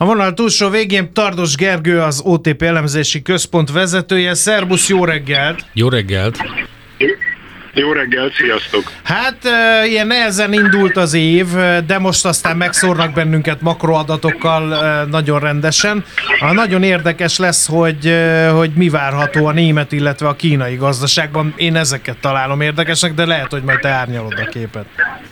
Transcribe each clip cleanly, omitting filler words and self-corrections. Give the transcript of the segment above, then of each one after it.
A vonal túlsó végén Tardos Gergő, az OTP elemzési központ vezetője. Szerbusz, jó reggelt! Jó reggelt! Jó reggelt, sziasztok! Hát ilyen nehezen indult az év, de most aztán megszórnak bennünket makroadatokkal nagyon rendesen. Nagyon érdekes lesz, hogy mi várható a német, illetve a kínai gazdaságban. Én ezeket találom érdekesnek, de lehet, hogy majd te árnyalod a képet.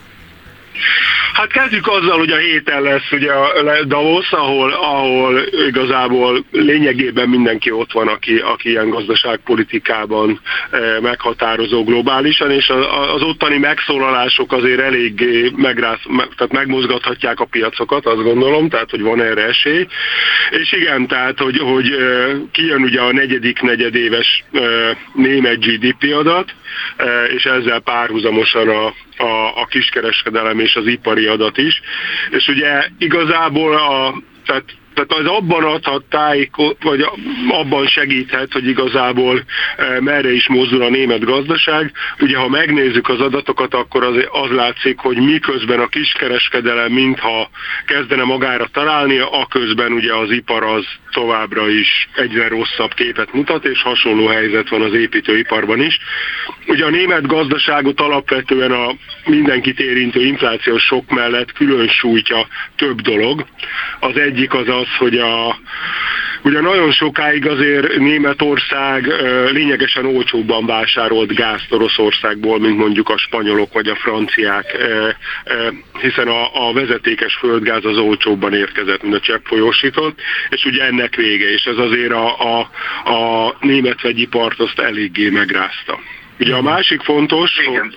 Hát kezdjük azzal, hogy a héten lesz ugye a Davos, ahol igazából lényegében mindenki ott van, aki ilyen gazdaságpolitikában meghatározó globálisan, és az ottani megszólalások azért elég tehát megmozgathatják a piacokat, azt gondolom, tehát hogy van erre esély. És igen, tehát hogy kijön ugye a negyedik negyedéves német GDP adat, és ezzel párhuzamosan a kiskereskedelem és az ipari adat is. És ugye igazából tehát az abban adhat vagy abban segíthet, hogy igazából merre is mozdul a német gazdaság. Ugye, ha megnézzük az adatokat, akkor az látszik, hogy miközben a kiskereskedelem mintha kezdene magára találni, aközben ugye az ipar az továbbra is egyre rosszabb képet mutat, és hasonló helyzet van az építőiparban is. Ugye a német gazdaságot alapvetően a mindenkit érintő inflációs sok mellett külön sújtja több dolog. Az egyik az, hogy ugye nagyon sokáig azért Németország lényegesen olcsóbban vásárolt gázt Oroszországból, mint mondjuk a spanyolok vagy a franciák, hiszen a vezetékes földgáz az olcsóbban érkezett, mint a cseppfolyósított, és ugye ennek vége, és ez azért a német vegyipart azt eléggé megrázta. Ugye a másik fontos,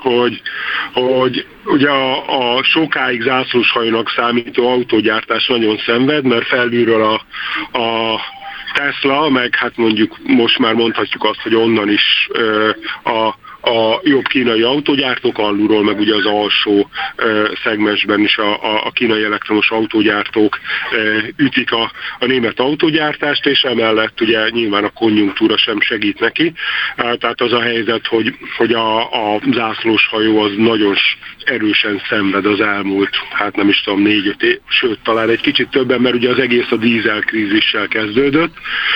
hogy ugye a sokáig zászlóshajónak számító autógyártás nagyon szenved, mert felülről a Tesla, meg hát mondjuk most már mondhatjuk azt, hogy onnan is a jobb kínai autógyártók, alulról meg ugye az alsó szegmensben is a kínai elektromos autógyártók ütik a német autógyártást, és emellett ugye nyilván a konjunktúra sem segít neki. Tehát az a helyzet, hogy a zászlós hajó az nagyon erősen szenved az elmúlt, hát nem is tudom, 4-5 év, sőt talán egy kicsit többen, mert ugye az egész a dízelkrízissel kezdődött.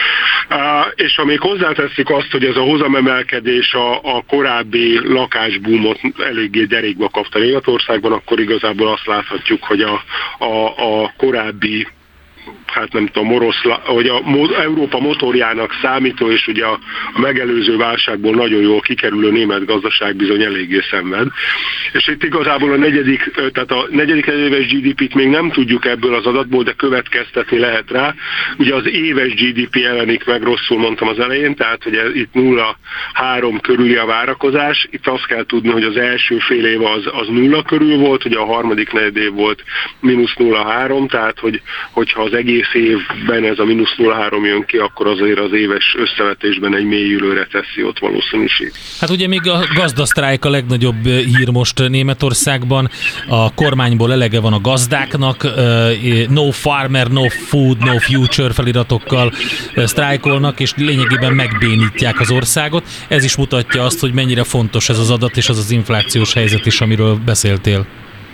És ha még hozzáteszik azt, hogy ez a hozamemelkedés a korábbi lakásboomot eléggé derékba kapta Németországban, akkor igazából azt láthatjuk, hogy a korábbi, hát nem tudom, hogy Európa motorjának számító, és ugye a megelőző válságból nagyon jól kikerülő német gazdaság bizony eléggé szenved. És itt igazából a negyedik éves GDP-t még nem tudjuk ebből az adatból, de következtetni lehet rá. Ugye az éves GDP jelenik meg, rosszul mondtam az elején, tehát hogy itt 0,3 körüli a várakozás. Itt azt kell tudni, hogy az első fél év az 0 körül volt, ugye a harmadik negyedév volt -0,3, tehát hogyha az egész évben ez a -0,3 jön ki, akkor azért az éves összevetésben egy mélyülő recessziót valószínűség. Hát ugye még a gazdasztrájk a legnagyobb hír most Németországban. A kormányból elege van a gazdáknak, no farmer, no food, no future feliratokkal sztrájkolnak, és lényegében megbénítják az országot. Ez is mutatja azt, hogy mennyire fontos ez az adat, és az az inflációs helyzet is, amiről beszéltél.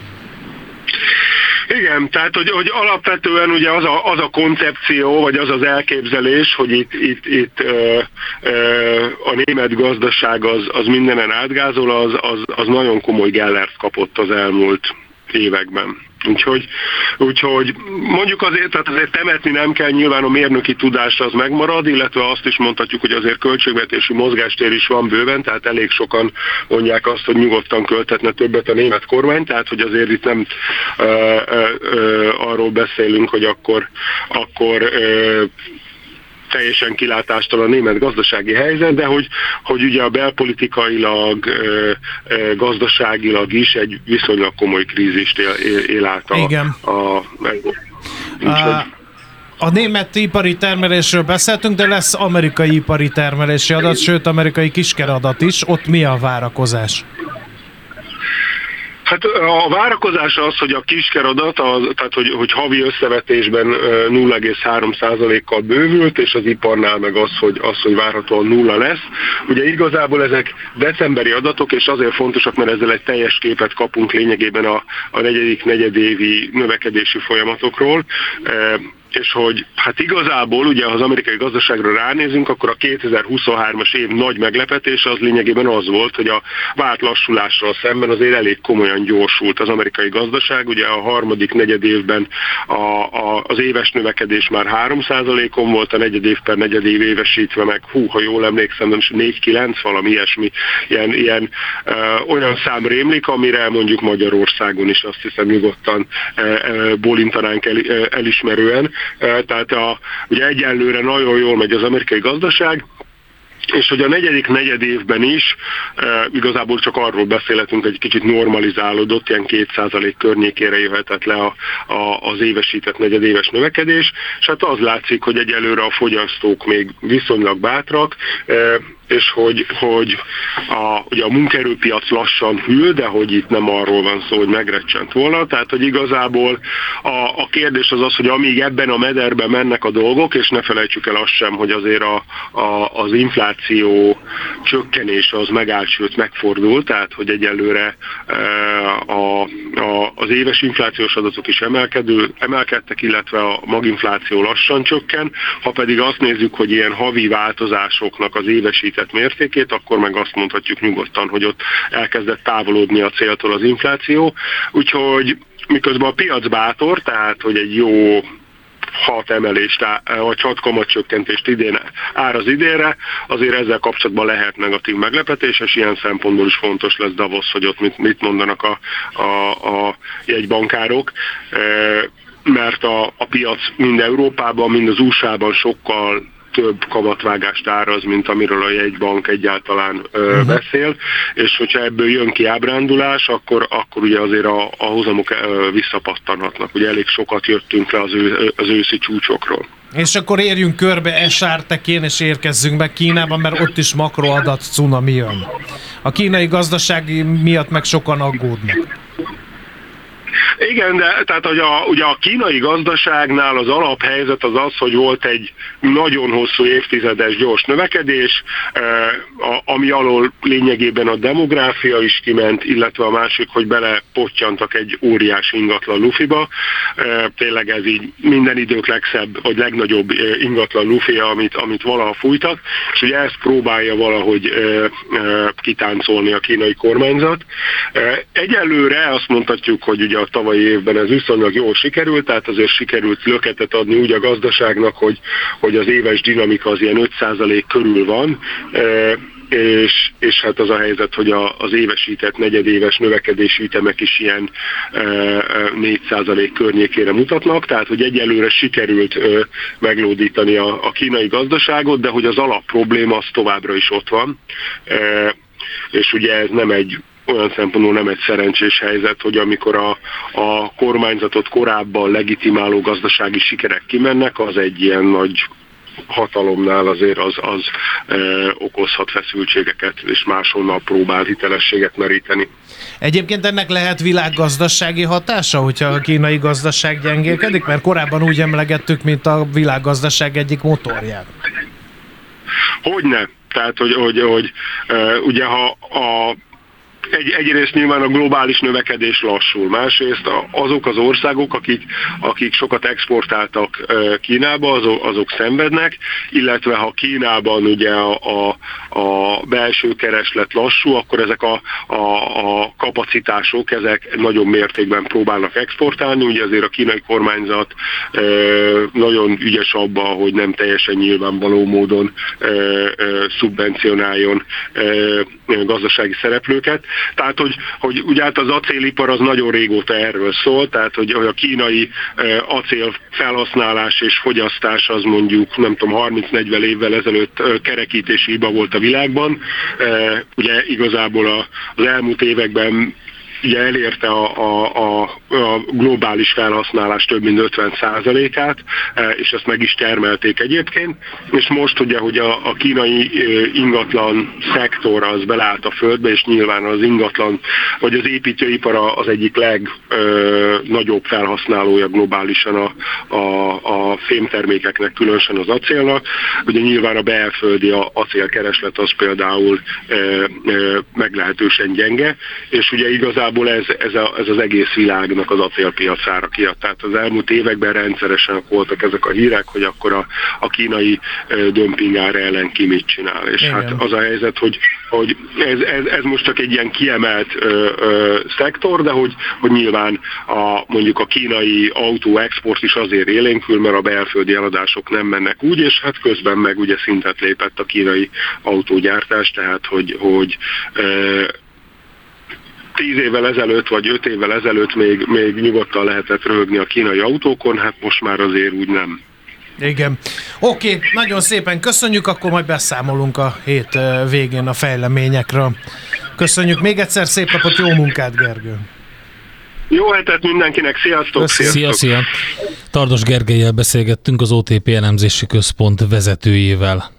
Igen, tehát hogy alapvetően ugye az a koncepció, vagy az az elképzelés, hogy itt a német gazdaság az mindenen átgázol, az nagyon komoly gellert kapott az elmúlt években. Úgyhogy mondjuk azért temetni nem kell, nyilván a mérnöki tudás az megmarad, illetve azt is mondhatjuk, hogy azért költségvetési mozgástér is van bőven, tehát elég sokan mondják azt, hogy nyugodtan költhetne többet a német kormány, tehát hogy azért itt nem arról beszélünk, hogy akkor teljesen kilátástalan a német gazdasági helyzet, de hogy ugye a belpolitikailag, gazdaságilag is egy viszonylag komoly krízist él át a német ipari termelésről beszéltünk, de lesz amerikai ipari termelési adat, sőt amerikai kiskeradat is. Ott mi a várakozás? Hát a várakozás az, hogy a kiskeradat, tehát hogy havi összevetésben 0,3%-kal bővült, és az iparnál meg az, hogy várhatóan 0 lesz. Ugye igazából ezek decemberi adatok, és azért fontosak, mert ezzel egy teljes képet kapunk lényegében a negyedik negyedévi növekedési folyamatokról. és hogy hát igazából ugye, ha az amerikai gazdaságra ránézünk, akkor a 2023-as év nagy meglepetése az lényegében az volt, hogy a várt lassulással szemben azért elég komolyan gyorsult az amerikai gazdaság. Ugye a harmadik negyedévben az éves növekedés már 3%-on volt, a negyedév per negyedév évesítve meg, ha jól emlékszem, nem is 4-9, valami ilyesmi, olyan szám rémlik, amire mondjuk Magyarországon is azt hiszem nyugodtan bólintanánk elismerően. Tehát ugye egyelőre nagyon jól megy az amerikai gazdaság, és hogy a negyedik negyedévben is igazából csak arról beszélhetünk, hogy egy kicsit normalizálódott, ilyen 2% környékére jöhetett le az évesített negyedéves növekedés, és hát az látszik, hogy egyelőre a fogyasztók még viszonylag bátrak, és hogy ugye a munkaerőpiac lassan hűl, de hogy itt nem arról van szó, hogy megrecsent volna. Tehát, hogy igazából a kérdés az, hogy amíg ebben a mederben mennek a dolgok, és ne felejtsük el azt sem, hogy azért az infláció csökkenése az megállt, sőt megfordult, tehát, hogy egyelőre az éves inflációs adatok is emelkedtek, illetve a maginfláció lassan csökken. Ha pedig azt nézzük, hogy ilyen havi változásoknak az évesített mértékét, akkor meg azt mondhatjuk nyugodtan, hogy ott elkezdett távolodni a céltól az infláció. Úgyhogy miközben a piac bátor, tehát hogy egy jó 6 emelést, vagy 6 kamatcsökkentést áraz idénre, azért ezzel kapcsolatban lehet negatív meglepetés, és ilyen szempontból is fontos lesz Davos, hogy ott mit mondanak a jegybankárok, mert a piac mind Európában, mind az USA-ban sokkal több kamatvágást áraz, mint amiről a jegybank egyáltalán beszél, és hogyha ebből jön ki ábrándulás, akkor ugye azért a hozamok visszapattanhatnak. Ugye elég sokat jöttünk le az őszi csúcsokról. És akkor érjünk körbe esártekén, és érkezzünk be Kínába, mert ott is makroadat cunami jön. A kínai gazdaság miatt meg sokan aggódnak. Igen, de tehát ugye a kínai gazdaságnál az alaphelyzet az az, hogy volt egy nagyon hosszú évtizedes gyors növekedés, ami alól lényegében a demográfia is kiment, illetve a másik, hogy belepottyantak egy óriási ingatlan lufiba. Tényleg ez így minden idők legszebb, vagy legnagyobb ingatlan lufia, amit valaha fújtak, és ugye ezt próbálja valahogy kitáncolni a kínai kormányzat. Egyelőre azt mondhatjuk, hogy ugye a tavalyi évben ez viszonylag jól sikerült, tehát azért sikerült löketet adni úgy a gazdaságnak, hogy az éves dinamika az ilyen 5% körül van, és hát az a helyzet, hogy az évesített negyedéves növekedési ütemek is ilyen 4% környékére mutatnak, tehát hogy egyelőre sikerült meglódítani a kínai gazdaságot, de hogy az alapprobléma az továbbra is ott van, és ugye ez nem olyan szempontból nem egy szerencsés helyzet, hogy amikor a kormányzatot korábban legitimáló gazdasági sikerek kimennek, az egy ilyen nagy hatalomnál azért az okozhat feszültségeket, és máshonnan próbál hitelességet meríteni. Egyébként ennek lehet világgazdasági hatása, hogyha a kínai gazdaság gyengélkedik? Mert korábban úgy emlegettük, mint a világgazdaság egyik motorját. Hogyne. Tehát, hogy ugye ha egyrészt nyilván a globális növekedés lassul, másrészt azok az országok, akik sokat exportáltak Kínába, azok szenvednek, illetve ha Kínában ugye a belső kereslet lassú, akkor ezek a kapacitások, ezek nagyobb mértékben próbálnak exportálni, ugye azért a kínai kormányzat nagyon ügyes abban, hogy nem teljesen nyilvánvaló módon szubvencionáljon gazdasági szereplőket. Tehát, hogy ugye hát az acélipar az nagyon régóta erről szól, tehát, hogy a kínai acél felhasználás és fogyasztás az mondjuk, nem tudom, 30-40 évvel ezelőtt kerekítési hiba volt a világban. Ugye igazából az elmúlt években ugye elérte a globális felhasználás több mint 50%-át, és ezt meg is termelték egyébként, és most ugye, hogy a kínai ingatlan szektor az beleállt a földbe, és nyilván az ingatlan, vagy az építőipar az egyik legnagyobb felhasználója globálisan a fémtermékeknek, különösen az acélnak. Ugye nyilván a belföldi acélkereslet az például meglehetősen gyenge, és ugye igazából igazából ez az egész világnak az acélpiacára kijött. Tehát az elmúlt években rendszeresen voltak ezek a hírek, hogy akkor a kínai dömpingár ellen ki mit csinál. És igen. hát az a helyzet, hogy ez most csak egy ilyen kiemelt szektor, de hogy nyilván mondjuk a kínai autóexport is azért élénkül, mert a belföldi eladások nem mennek úgy, és hát közben meg ugye szintet lépett a kínai autógyártás, tehát hogy 10 évvel ezelőtt, vagy 5 évvel ezelőtt még nyugodtan lehetett röhögni a kínai autókon, hát most már azért úgy nem. Igen. Oké, nagyon szépen köszönjük, akkor majd beszámolunk a hét végén a fejleményekről. Köszönjük még egyszer, szép napot, jó munkát, Gergő! Jó hetet mindenkinek, sziasztok! Szia! Tardos Gergellyel beszélgettünk, az OTP elemzési központ vezetőjével.